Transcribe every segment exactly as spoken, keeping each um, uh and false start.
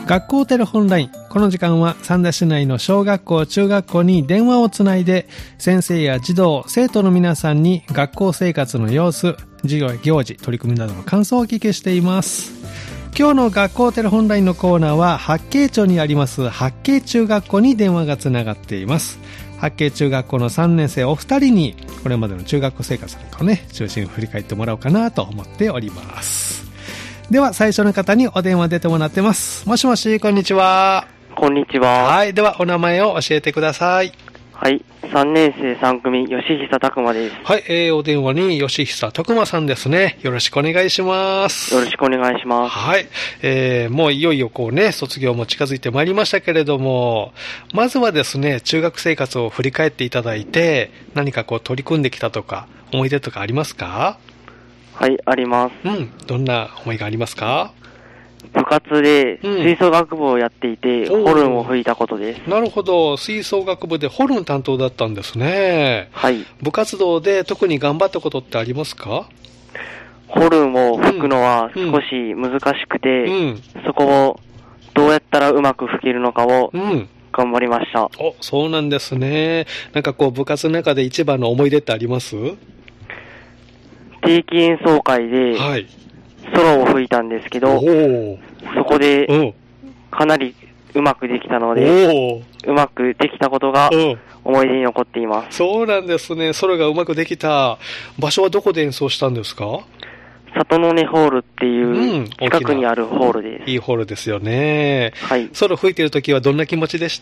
学校テレホンライン。この時間は三田市内の小学校、中学校に電話をつないで、先生や児童、生徒の皆さんに学校生活の様子、授業や行事、取り組みなどの感想をお聞きしています。今日の学校テレホンラインのコーナーは、八景町にあります八景中学校に電話がつながっています。八景中学校のさんねん生お二人に、これまでの中学校生活なんかをね、中心に振り返ってもらおうかなと思っております。では最初の方にお電話出てもらってます。もしもし、こんにちは。 こんにちは。 はい、ではお名前を教えてください。 はい、さんねん生さん組、吉久拓馬です。 はい、えー、お電話に吉久拓馬さんですね。よろしくお願いします。 よろしくお願いします。 はい、えー、もういよいよこうね、卒業も近づいてまいりましたけれども、まずはですね、中学生活を振り返っていただいて、何かこう取り組んできたとか、思い出とかありますか？ はい、あります。 うん、どんな思いがありますか？ 部活で吹奏楽部をやっていて、うん、ホルンを吹いたことです。 なるほど、吹奏楽部でホルン担当だったんですね。 はい。 部活動で特に頑張ったことってありますか？ ホルンを吹くのは少し難しくて、うんうん、そこをどうやったらうまく吹けるのかを頑張りました。うん、 お、そうなんですね。なんかこう部活の中で一番の思い出ってあります？ 定期演奏会で、はい、ソロを吹いたんですけど、そこでかなりうまくできたので、うまくできたことが思い出に残っています。 そうなんですね。ソロがうまくできた。場所はどこで演奏したんですか？ 里の根ホールっていう近くにあるホールです。 うん、いいホールですよね。 はい。 ソロ吹いてるときはどんな気持ちでした？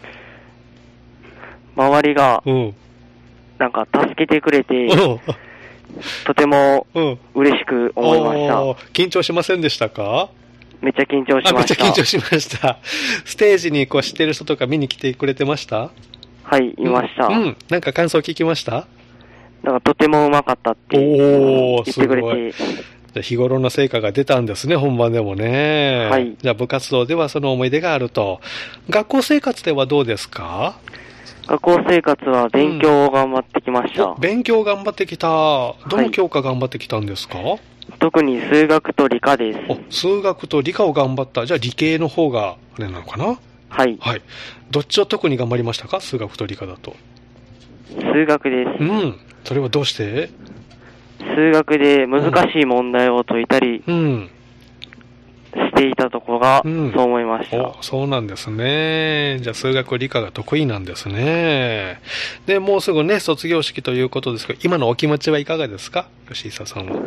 周りがなんか助けてくれて、うんとても嬉しく思いました。 うん、緊張しませんでしたか？ めっちゃ緊張しました。 めっちゃ緊張しました。ステージにこう知ってる人とか見に来てくれてました？ はい、いました。 うん。なんか感想聞きました？ なんかとてもうまかったって言ってくれて。 じゃあ日頃の成果が出たんですね、本番でもね。 はい。 じゃあ部活動ではその思い出があると。学校生活ではどうですか？ 学校生活は勉強を頑張ってきました。 うん、勉強頑張ってきた。どの教科頑張ってきたんですか？はい、 特に数学と理科です。 数学と理科を頑張った。じゃあ理系の方があれなのかな？ はい。 はい。どっちを特に頑張りましたか？数学と理科だと。 数学です。 うん。それはどうして？ 数学で難しい問題を解いたり、うん。していたところが、そう思いました、うん、 お、そうなんですね。じゃあ数学理科が得意なんですね。でもうすぐね卒業式ということですけど、今のお気持ちはいかがですか、吉久さんは？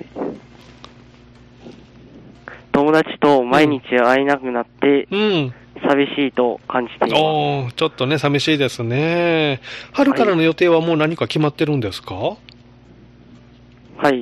友達と毎日会えなくなって、うん、寂しいと感じています。 お、ちょっとね寂しいですね。春からの予定はもう何か決まってるんですか？ はい、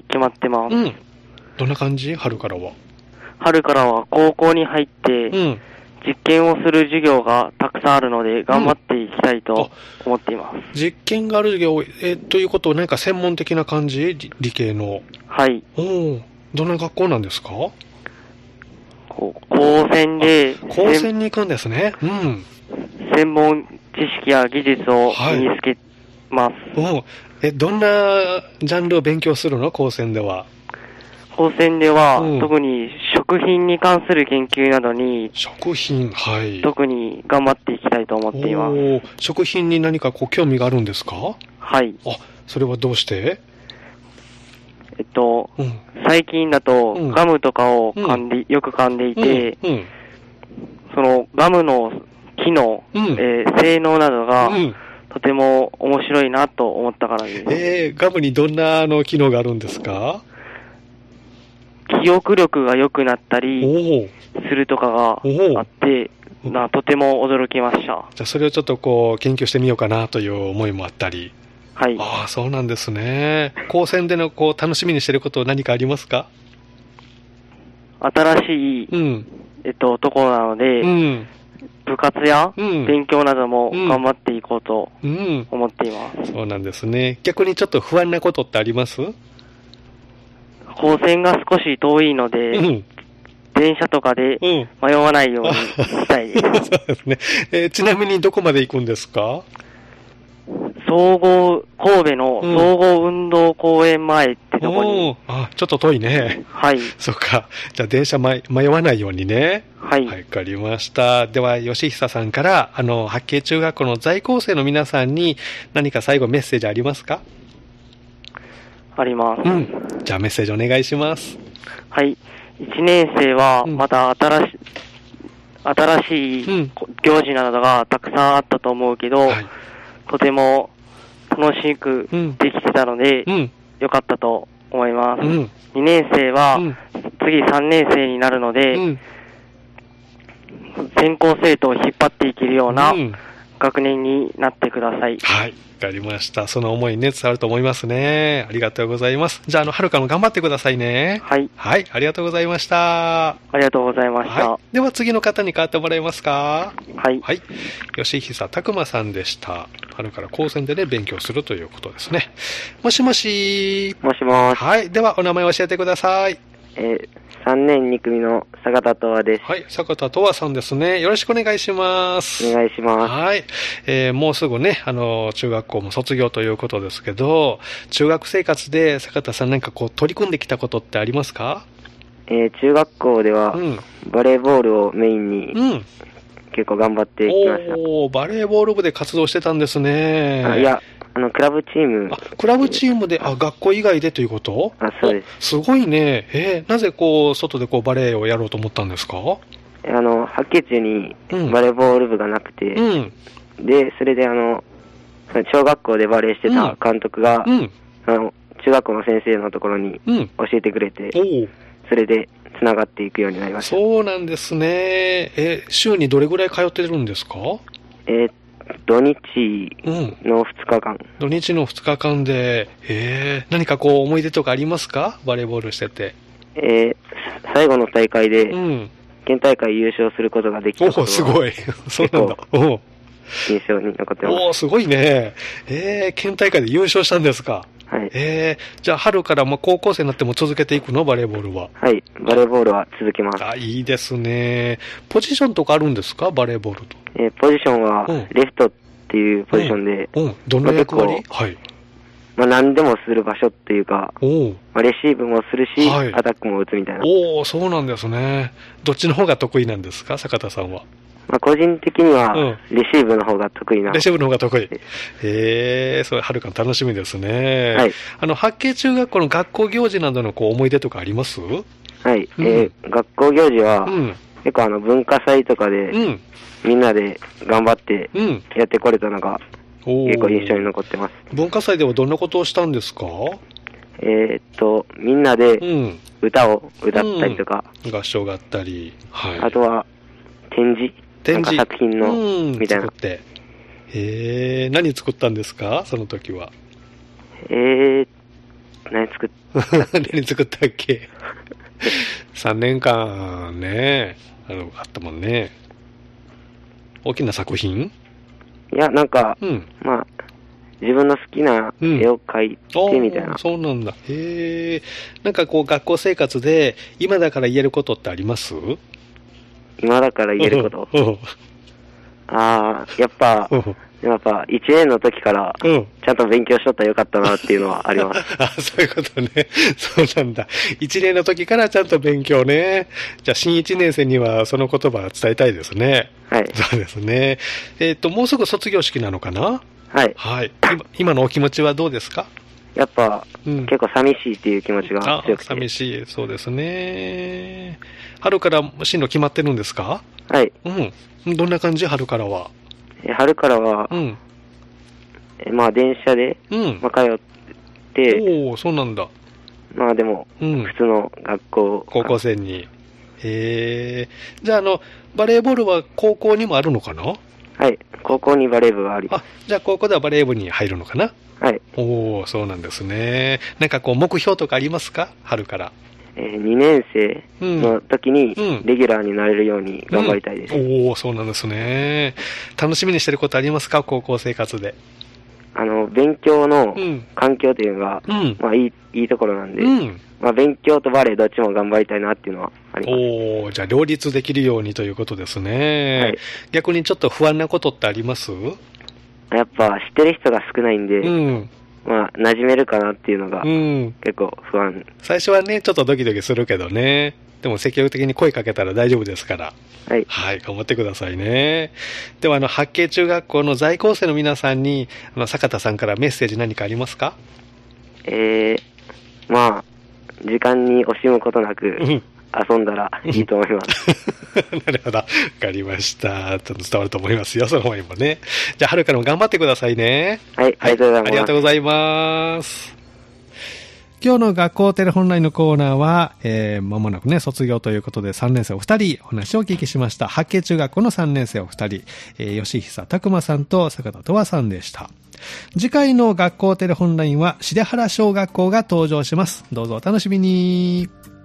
決まってます。うん。 どんな感じ？春からは。 春からは高校に入って、うん、実験をする授業がたくさんあるので頑張っていきたいと思っています。うん、 実験がある授業、えー、ということは何か専門的な感じ？理系の。 はい。 お、どんな学校なんですか？ こう高専で。 高専に行くんですね。うん。 専門知識や技術を身につけます。 はい、お、え、どんなジャンルを勉強するの？高専では。 高専では、うん、特に食品に関する研究などに食品、はい、 特に頑張っていきたいと思っています。 食品に何かこう興味があるんですか？ はい。 あ、それはどうして？ えっと、うん、最近だと、うん、ガムとかを噛んで、うん、よく噛んでいて、うんうん、そのガムの機能、うん、えー、性能などが、うん、とても面白いなと思ったからです。 えー、ガムにどんなあの機能があるんですか？ 記憶力が良くなったりするとかがあって、なとても驚きました。じゃあそれをちょっとこう研究してみようかなという思いもあったり。 はい。 ああ、そうなんですね。高専でのこう楽しみにしていること何かありますか？ 新しい、うん、えっとところなので、うん、部活や勉強なども頑張っていこうと思っています。 うんうん、そうなんですね。逆にちょっと不安なことってあります？ 高専が少し遠いので、うん、電車とかで迷わないようにしたいです。 そうですね。えー、ちなみにどこまで行くんですか？ 総合、神戸の総合運動公園前ってとこに、 うん、あ、ちょっと遠いね。 はい。 そっか。じゃあ電車迷わないようにね。 はい。 わかりました。では、吉久さんから、あの、八景中学校の在校生の皆さんに何か最後メッセージありますか？ あります。 うん。じゃあメッセージお願いします。 はい。いちねん生はまた新しい、うん、新しい行事などがたくさんあったと思うけど、はい、とても楽しくできてたので、うん、よかったと思います。うん、にねん生は次さんねん生になるので、うん、全校生徒を引っ張っていけるような学年になってください。 はい。わかりました。その思いね、伝わると思いますね。ありがとうございます。じゃあ、あの、はるかも頑張ってくださいね。 はい。 はい。ありがとうございました。 ありがとうございました。 はい、では、次の方に代わってもらえますか？ はい。 はい。吉久拓馬さんでした。春から高専でね、勉強するということですね。もしもし。 もしもし。 はい。では、お名前を教えてください。 えーさんねんに組の坂田とわです。 はい、坂田とわさんですね。よろしくお願いします。 お願いします。 はい。えー、もうすぐね、あの、中学校も卒業ということですけど、中学生活で坂田さん何かこう取り組んできたことってありますか？ えー、中学校では、うん、バレーボールをメインに、うん、結構頑張ってきました。 おー、バレーボール部で活動してたんですね。 あ、いや、あの、クラブチーム。 あ、クラブチームで、あ、学校以外でということ？ あ、そうです。 すごいね。えー、なぜこう、外でこう、バレーをやろうと思ったんですか？ あの、八景中にバレーボール部がなくて、うん、で、それであの、小学校でバレーしてた監督が、うん、あの、中学校の先生のところに教えてくれて、うん、それで繋がっていくようになりました。 そうなんですね。え、週にどれぐらい通ってるんですか？ えー土日のふつかかん、うん、 土日のふつかかんで、えー、何かこう思い出とかありますか？バレーボールしてて。 えー、最後の大会で、うん、県大会優勝することができたことが、 おすごい。そうなんだ。お印象に残ってます。 おすごいね。えー、県大会で優勝したんですか？ はい。 えー、じゃあ春からも高校生になっても続けていくの？バレーボールは。 はい。バレーボールは続けます。 あ、いいですね。ポジションとかあるんですか？バレーボールと。 えー、ポジションは、レフトっていうポジションで。 うん。うん、どんな役割？はい。 まあ何でもする場所っていうか、おまあ、レシーブもするし、はい、アタックも打つみたいな。 おお、そうなんですね。どっちの方が得意なんですか？坂田さんは。 まあ、個人的には、レシーブの方が得意な、うん。 レシーブの方が得意。へえ、それ、はるか楽しみですね。はい。あの、八景中学校の学校行事などのこう思い出とかあります？はい。 うん、えー、学校行事は、うん、結構あの、文化祭とかで、うん、みんなで頑張ってやってこれたのが、結構印象に残ってます。 文化祭ではどんなことをしたんですか？ えー、っと、みんなで歌を歌ったりとか、 うん、合唱があったり、 はい。あとは、展示。展示作品の、みたいな。 作って。へえ、何作ったんですか？その時は。 えー、何作ったっけ？ 何作ったっけ？さんねんかんね、あの、あったもんね。大きな作品？ いや、なんか、うん、まあ、自分の好きな絵を描いてみたいな。 うん、そうなんだ。へえ。なんかこう、学校生活で、今だから言えることってあります？ 今だから言えること。ああ、やっぱ、やっぱ、いちねんの時から、ちゃんと勉強しとったらよかったなっていうのはあります。 あ、そういうことね。そうなんだ。いちねんの時からちゃんと勉強ね。じゃあ、新いちねん生にはその言葉を伝えたいですね。 はい。 そうですね。えっと、もうすぐ卒業式なのかな？ はい。 はい。今、今のお気持ちはどうですか？ やっぱ、うん、結構寂しいっていう気持ちが強くて。 寂しい、そうですね。春から進路決まってるんですか？ はい。 うん。どんな感じ？春からは。 え春からは、うん、えまあ電車で、うん、まあ、通って、 おお、そうなんだ。 まあでも、うん、普通の学校。 高校生に。へえ。じゃあ、あの、バレーボールは高校にもあるのかな？ はい。高校にバレー部があります。 あ、じゃあ高校ではバレー部に入るのかな？ はい。 おお、そうなんですね。なんかこう、目標とかありますか？春から。 えー、にねん生の時に、レギュラーになれるように頑張りたいです。 うんうん、おお、そうなんですね。楽しみにしてることありますか？高校生活で。 あの、勉強の環境というのが、うん、まあいい、いいところなんで、うん、まあ勉強とバレーどっちも頑張りたいなっていうのはあります。 おお、じゃあ両立できるようにということですね。はい。逆にちょっと不安なことってあります？ やっぱ知ってる人が少ないんで、うん、まあ、馴染めるかなっていうのが、結構不安、うん。 最初はね、ちょっとドキドキするけどね。でも積極的に声かけたら大丈夫ですから。はい。はい、頑張ってくださいね。では、あの、八景中学校の在校生の皆さんに、あの、坂田さんからメッセージ何かありますか？ えー、まあ、時間に惜しむことなく、遊んだらいいと思います。 なるほど。わかりました。ちょっと伝わると思いますよ、その前にもね。じゃあ、はるかの頑張ってくださいね。 はい、ありがとうございます。 ありがとうございます。今日の学校テレホンラインのコーナーは、えー、間もなくね、卒業ということでさんねん生お二人お話をお聞きしました。八景中学校のさんねん生お二人、えー、吉久拓馬さんと坂田とわさんでした。次回の学校テレホンラインは、重原小学校が登場します。どうぞお楽しみに。